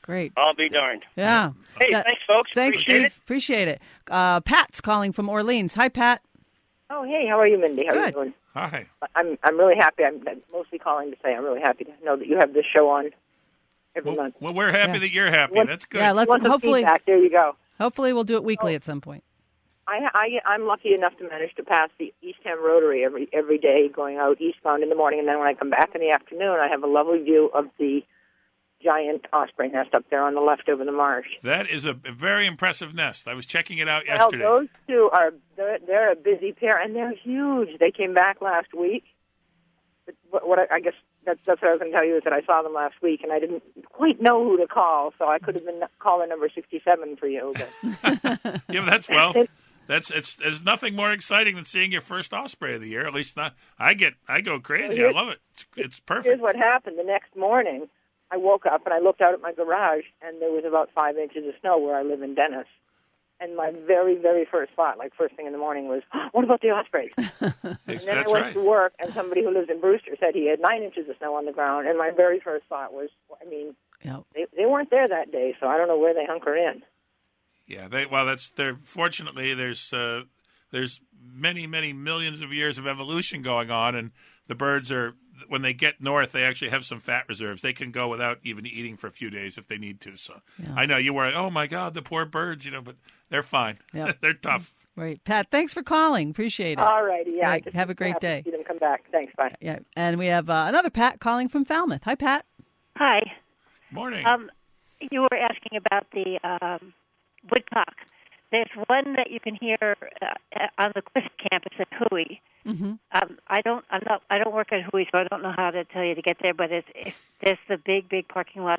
Great. I'll be darned. Yeah. Hey, thanks, folks. Thanks, Appreciate Steve. Appreciate it. Pat's calling from Orleans. Hi, Pat. Oh, hey, how are you, Mindy? How are you Good. doing? Hi. I'm really happy. I'm mostly calling to say I'm really happy to know that you have this show on every month. Well, we're happy that you're happy. That's good. Yeah, let's Want some hopefully. feedback? There you go. Hopefully, we'll do it weekly at some point. I'm lucky enough to manage to pass the Eastham Rotary every day, going out eastbound in the morning, and then when I come back in the afternoon, I have a lovely view of the giant osprey nest up there on the left over the marsh. That is a very impressive nest. I was checking it out yesterday. Well, those two they're a busy pair, and they're huge. They came back last week. But I guess that's what I was going to tell you is that I saw them last week, and I didn't quite know who to call, so I could have been caller number 67 for you. But. Yeah, there's nothing more exciting than seeing your first osprey of the year. At least not. I go crazy. I love it. It's perfect. Here's what happened. The next morning, I woke up and I looked out at my garage, and there was about 5 inches of snow where I live in Dennis. And my very, very first thought, like first thing in the morning, was, what about the ospreys? And then I went to work, and somebody who lives in Brewster said he had 9 inches of snow on the ground. And my very first thought was, they weren't there that day, so I don't know where they hunker in. Yeah, fortunately, there's many, many millions of years of evolution going on, and the birds when they get north, they actually have some fat reserves. They can go without even eating for a few days if they need to. So I know you worry, oh my God, the poor birds, but they're fine. Yep. They're tough. Right. Pat, thanks for calling. Appreciate it. All righty. Yeah. Right. Have a great day. See them come back. Thanks. Bye. Yeah. And we have another Pat calling from Falmouth. Hi, Pat. Hi. Morning. You were asking about the woodcock. There's one that you can hear on the Quist campus at Huey. Mm-hmm. I don't work at Huey, so I don't know how to tell you to get there. But there's the big parking lot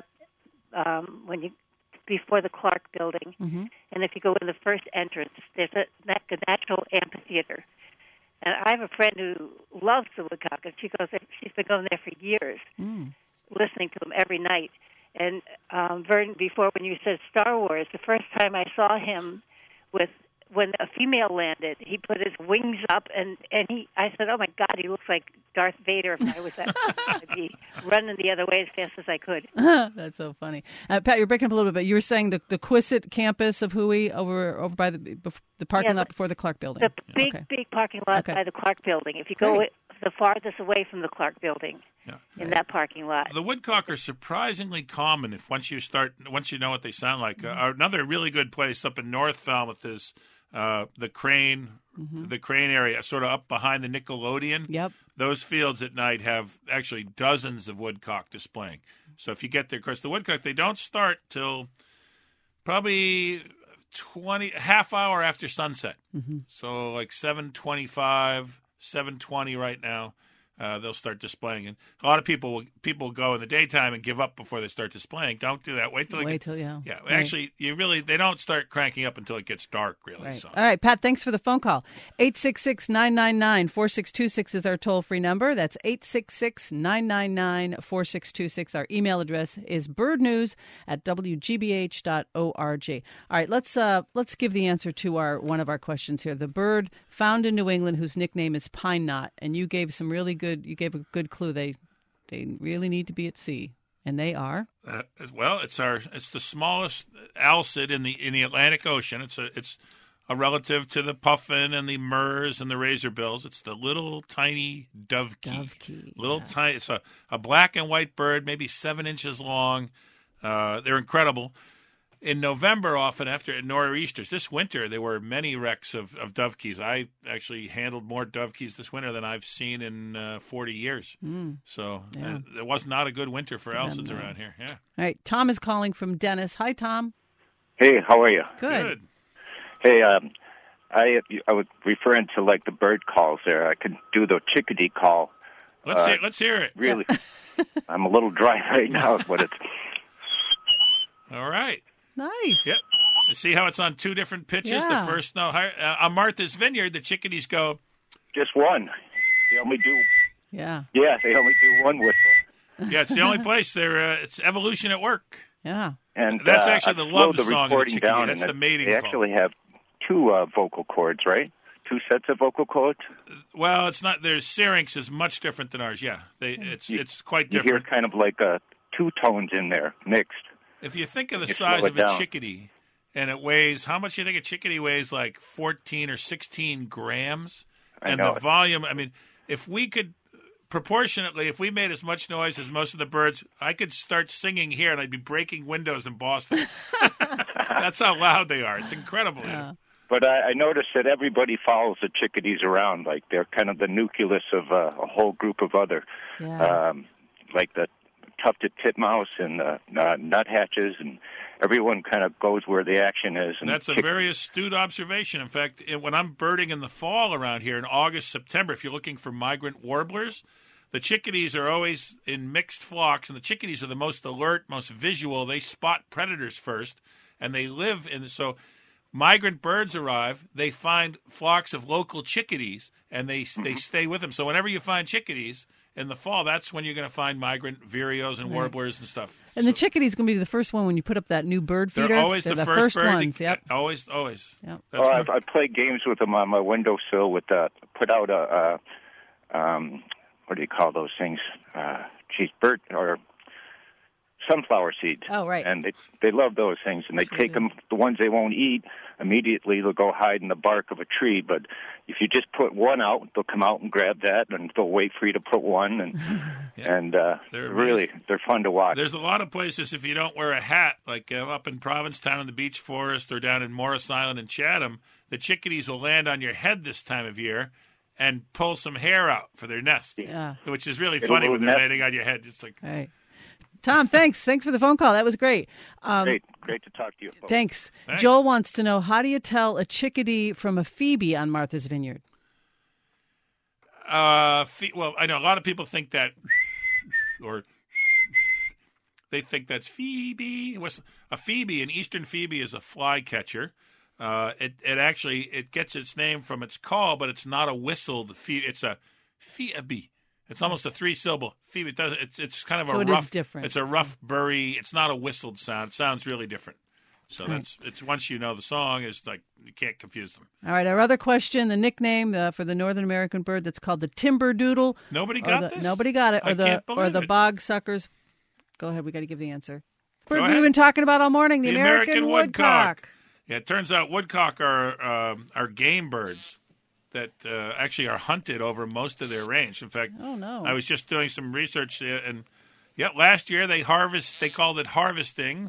before the Clark Building, mm-hmm. and if you go in the first entrance, there's a natural amphitheater. And I have a friend who loves the woodcock, and she's been going there for years, listening to them every night. And Vernon, before when you said Star Wars, the first time I saw him when a female landed, he put his wings up, and I said, oh, my God, he looks like Darth Vader if I was that person. I'd be running the other way as fast as I could. That's so funny. Pat, you're breaking up a little bit. You were saying the Quissit campus of Huey over by the parking lot before the Clark Building. The big parking lot by the Clark Building. If you go the farthest away from the Clark Building, in that parking lot. The woodcock are surprisingly common once you know what they sound like. Another really good place up in North Falmouth is the Crane, the Crane area, sort of up behind the Nickelodeon. Yep. Those fields at night have actually dozens of woodcock displaying. So if you get there, of course, the woodcock, they don't start till probably half hour after sunset. Mm-hmm. So like 7:25, 7:20 right now. They'll start displaying, and a lot of people go in the daytime and give up before they start displaying. Don't do that. Wait till right. Actually, they don't start cranking up until it gets dark. Really. Right. So. All right, Pat. Thanks for the phone call. 866-999-4626 is our toll free number. That's 866-999-4626. Our email address is birdnews@wgbh.org. All right, let's give the answer to one of our questions here. The bird found in New England whose nickname is pine knot, and you gave some really good. You gave a good clue. They really need to be at sea, and they are. Well, it's the smallest alcid in the Atlantic Ocean. It's a relative to the puffin and the murres and the razorbills. It's the little tiny dovekey. Tiny. It's a black and white bird, maybe 7 inches long. They're incredible. In November, often after nor'easters, this winter there were many wrecks of dovekies. I actually handled more dovekies this winter than I've seen in 40 years. So it was not a good winter for alcids around here. Yeah. All right, Tom is calling from Dennis. Hi, Tom. Hey, how are you? Good. Hey, I was referring to like the bird calls there. I could do the chickadee call. Let's hear it. Really, I'm a little dry right now, but it's all right. Nice. Yep. You see how it's on two different pitches? Yeah. The first note. On Martha's Vineyard, the chickadees go. Just one. They only do. Yeah. Yeah, they only do one whistle. Yeah, it's the only place. It's evolution at work. Yeah. And that's actually the love song of the chickadee. Down, that's the mating They call. actually have two vocal cords, right? Two sets of vocal cords. Well, it's not. Their syrinx is much different than ours. Yeah, it's quite different. You hear kind of like two tones in there mixed. If you think of the You size slow of it a down. chickadee, and it weighs, how much do you think a chickadee weighs? Like 14 or 16 grams? I And know the it. volume, I mean, if we could, proportionately, if we made as much noise as most of the birds, I could start singing here and I'd be breaking windows in Boston. That's how loud they are. It's incredible. But I noticed that everybody follows the chickadees around. Like they're kind of the nucleus of a whole group of other, like the tufted titmouse and nuthatches, and everyone kind of goes where the action is. And That's a very astute observation. In fact, when I'm birding in the fall around here in August, September, if you're looking for migrant warblers, the chickadees are always in mixed flocks, and the chickadees are the most alert, most visual. They spot predators first, and they live in. So migrant birds arrive, they find flocks of local chickadees, and they stay with them. So whenever you find chickadees in the fall, that's when you're going to find migrant vireos and warblers and stuff. And the chickadee's going to be the first one when you put up that new bird feeder. They're always the first bird. ones. Yep. Always. Yep. That's I play games with them on my windowsill. Put out a what do you call those things? Bird or sunflower seeds. Oh, right. And they love those things, and they take them. The ones they won't eat immediately, they'll go hide in the bark of a tree. But if you just put one out, they'll come out and grab that, and they'll wait for you to put one. And they're fun to watch. There's a lot of places if you don't wear a hat, like up in Provincetown in the Beech Forest or down in Morris Island in Chatham, the chickadees will land on your head this time of year and pull some hair out for their nest, which is really funny when they're landing on your head. It's like, hey. Tom, thanks. Thanks for the phone call. That was great. Great to talk to you folks. Thanks. Joel wants to know, how do you tell a chickadee from a phoebe on Martha's Vineyard? Well, I know a lot of people think that, or they think that's Phoebe. A phoebe, an eastern phoebe, is a flycatcher. It gets its name from its call, but it's not a whistled phoebe. It's a phoebe. It's almost a 3-syllable phoebe. It's kind of so a it rough. Is different. It's a rough burry. It's not a whistled sound. It sounds really different. So right. it's once you know the song, it's like you can't confuse them. All right, our other question: the nickname for the Northern American bird that's called the timber doodle. Nobody got this. Nobody got it. I can't believe the it. bog suckers. Go ahead. We got to give the answer. Go Bird ahead. we've been talking about all morning. The American woodcock. Yeah, it turns out woodcock are game birds that actually are hunted over most of their range. In fact, I was just doing some research, and last year they called it harvesting.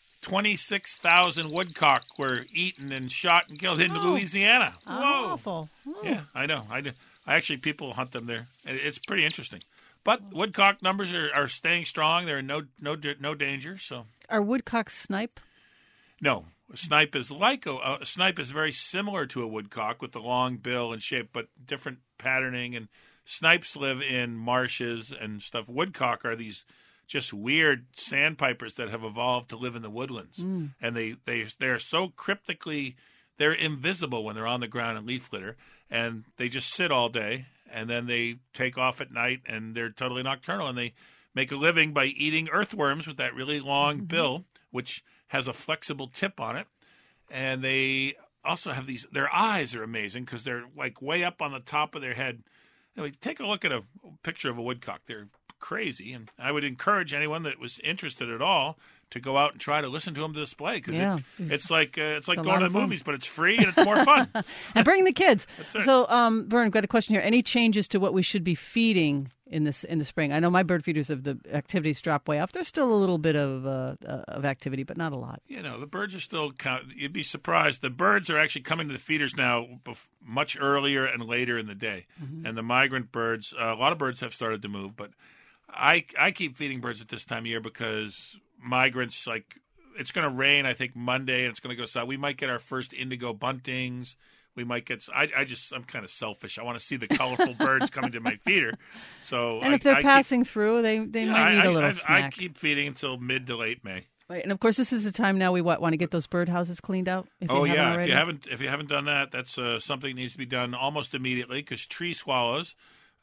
26,000 woodcock were eaten and shot and killed in Louisiana. Whoa! Awful. Oh. Yeah, I know. Actually, people hunt them there. It's pretty interesting. But woodcock numbers are staying strong. They're in no danger. So are woodcocks snipe? No. A snipe is a snipe is very similar to a woodcock with the long bill and shape, but different patterning. And snipes live in marshes and stuff. Woodcock are these just weird sandpipers that have evolved to live in the woodlands, and they're so cryptically, they're invisible when they're on the ground in leaf litter, and they just sit all day, and then they take off at night, and they're totally nocturnal, and they make a living by eating earthworms with that really long bill, which has a flexible tip on it. And they also have their eyes are amazing because they're like way up on the top of their head. Anyway, take a look at a picture of a woodcock. They're crazy. And I would encourage anyone that was interested at all to go out and try to listen to them display because it's like going to the movies, but it's free and it's more fun. And bring the kids. That's it. So, Vern, I've got a question here. Any changes to what we should be feeding in the spring? I know my bird feeders of the activities drop way off. There's still a little bit of activity, but not a lot. The birds are still you'd be surprised. The birds are actually coming to the feeders now much earlier and later in the day. And the migrant birds, a lot of birds have started to move, but I keep feeding birds at this time of year because migrants, like, it's going to rain, I think, Monday, and it's going to go south. We might get our first indigo buntings. We might get. I'm kind of selfish. I want to see the colorful birds coming to my feeder. So, and if they're passing through, they might need a little snack. I keep feeding until mid to late May. Right, and of course, this is the time now we want to get those birdhouses cleaned out. If you haven't done that, that's something that needs to be done almost immediately because tree swallows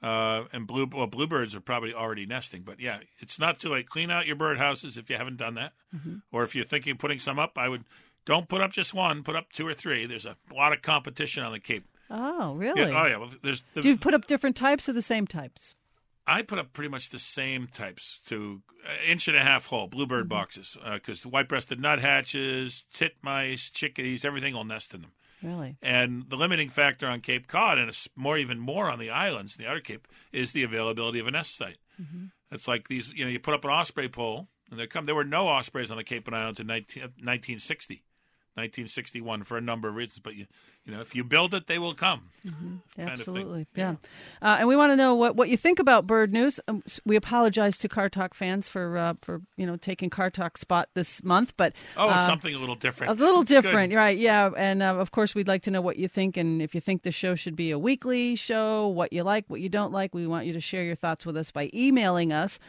and bluebirds are probably already nesting. But yeah, it's not too late. Clean out your birdhouses if you haven't done that, or if you're thinking of putting some up, I would. Don't put up just one. Put up 2 or 3. There's a lot of competition on the Cape. Oh, really? Yeah, well, do you put up different types or the same types? I put up pretty much the same types to inch and a half hole, bluebird boxes, because the white-breasted nuthatches, titmice, chickadees, everything will nest in them. Really? And the limiting factor on Cape Cod, and even more on the islands, the Outer Cape, is the availability of a nest site. Mm-hmm. It's like these, you put up an osprey pole, and there were no ospreys on the Cape and Islands in 1960. 1961 for a number of reasons, but if you build it, they will come. Mm-hmm. Absolutely, yeah. And we want to know what you think about bird news. We apologize to Car Talk fans for taking Car Talk's spot this month, but something a little different. A little different, right? Yeah, and of course we'd like to know what you think, and if you think the show should be a weekly show, what you like, what you don't like. We want you to share your thoughts with us by emailing us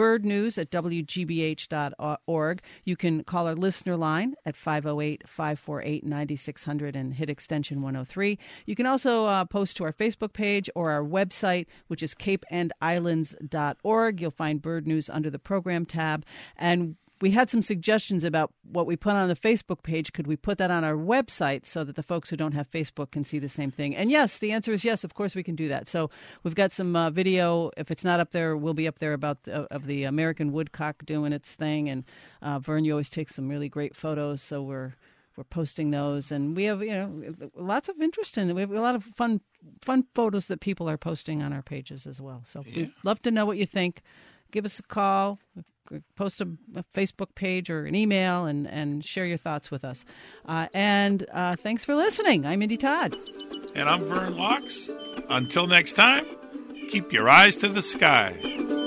birdnews@wgbh.org. You can call our listener line at 508-548-9600 and hit extension 103. You can also post to our Facebook page or our website, which is capeandislands.org. You'll find Bird News under the program tab. And we had some suggestions about what we put on the Facebook page. Could we put that on our website so that the folks who don't have Facebook can see the same thing? And yes, the answer is yes. Of course, we can do that. So we've got some video. If it's not up there, we'll be up there about of the American woodcock doing its thing. And Vern, you always take some really great photos. So we're posting those, and we have lots of interest in it. We have a lot of fun photos that people are posting on our pages as well. So we'd love to know what you think. Give us a call, post a Facebook page or an email, and share your thoughts with us. And thanks for listening. I'm Mindy Todd. And I'm Vern Locks. Until next time, keep your eyes to the sky.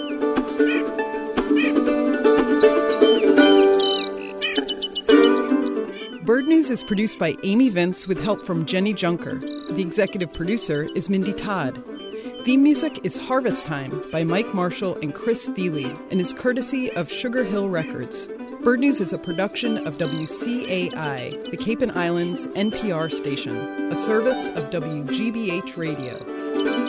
Bird News is produced by Amy Vince with help from Jenny Junker. The executive producer is Mindy Todd. Theme music is Harvest Time by Mike Marshall and Chris Thiele and is courtesy of Sugar Hill Records. Bird News is a production of WCAI, the Cape and Islands NPR station, a service of WGBH Radio.